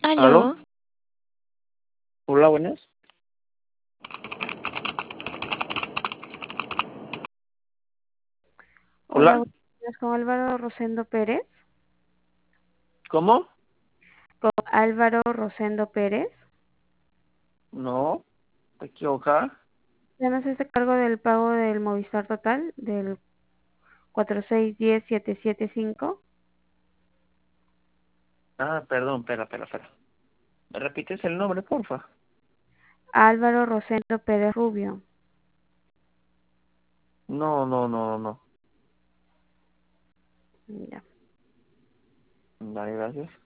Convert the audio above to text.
¿Aló? Aló, Hola, buenas. hola, Hola, buenos días, con Álvaro Rosendo Pérez. ¿cómo? Con Álvaro Rosendo Pérez. No, te equivocada. Ya no se hace cargo del pago del Movistar Total del 4610775. Ah, perdón, espera. ¿Me repites el nombre, porfa? Álvaro Rosendo Pérez Rubio. No. Ya. Vale, gracias.